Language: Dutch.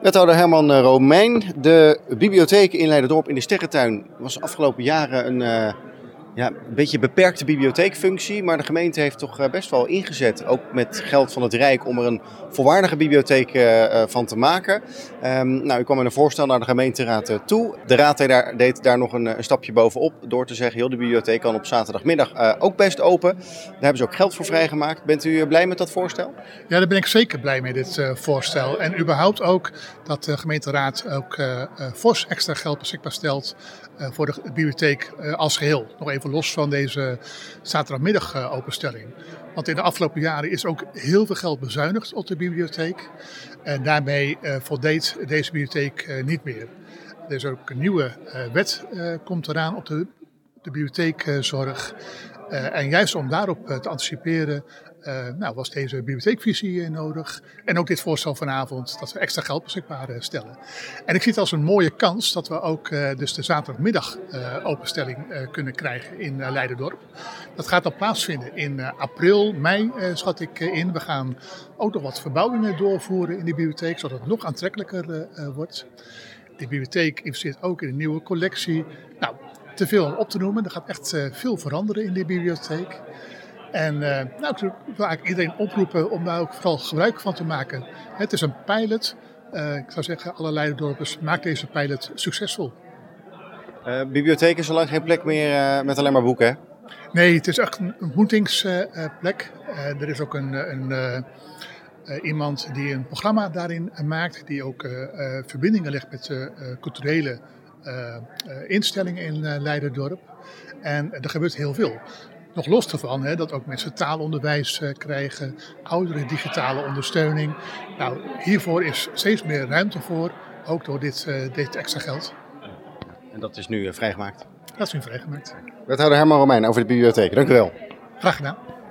Wethouder Herman Romeijn, de bibliotheek in Leiderdorp in de Sterrentuin was afgelopen jaren een beetje beperkte bibliotheekfunctie. Maar de gemeente heeft toch best wel ingezet, ook met geld van het Rijk, om er een volwaardige bibliotheek van te maken. U kwam met een voorstel naar de gemeenteraad toe. De raad deed daar nog een stapje bovenop door te zeggen, de bibliotheek kan op zaterdagmiddag ook best open. Daar hebben ze ook geld voor vrijgemaakt. Bent u blij met dat voorstel? Ja, daar ben ik zeker blij mee, dit voorstel. En überhaupt ook dat de gemeenteraad ook fors extra geld beschikbaar stelt voor de bibliotheek als geheel. Nog even los van deze zaterdagmiddag openstelling. Want in de afgelopen jaren is ook heel veel geld bezuinigd op de bibliotheek. En daarmee voldeed deze bibliotheek niet meer. Er is ook een nieuwe wet komt eraan op de bibliotheekzorg. En juist om daarop te anticiperen was deze bibliotheekvisie nodig. En ook dit voorstel vanavond dat we extra geld beschikbaar stellen. En ik zie het als een mooie kans dat we ook dus de zaterdagmiddag openstelling kunnen krijgen in Leiderdorp. Dat gaat dan plaatsvinden in april, mei schat ik in. We gaan ook nog wat verbouwingen doorvoeren in de bibliotheek, zodat het nog aantrekkelijker wordt. De bibliotheek investeert ook in een nieuwe collectie. Te veel om op te noemen. Er gaat echt veel veranderen in de bibliotheek. En ik wil eigenlijk iedereen oproepen om daar ook vooral gebruik van te maken. Het is een pilot. Ik zou zeggen, alle Leiderdorpers, maak deze pilot succesvol. Bibliotheek is al lang geen plek meer met alleen maar boeken, hè? Nee, het is echt een ontmoetingsplek. Er is ook iemand die een programma daarin maakt. Die ook verbindingen legt met culturele instellingen in Leiderdorp. En er gebeurt heel veel. Nog los ervan dat ook mensen taalonderwijs krijgen, ouderen digitale ondersteuning. Hiervoor is steeds meer ruimte voor, ook door dit extra geld. En dat is nu vrijgemaakt? Dat is nu vrijgemaakt. Wethouder Herman Romeijn over de bibliotheek. Dank u wel. Graag gedaan.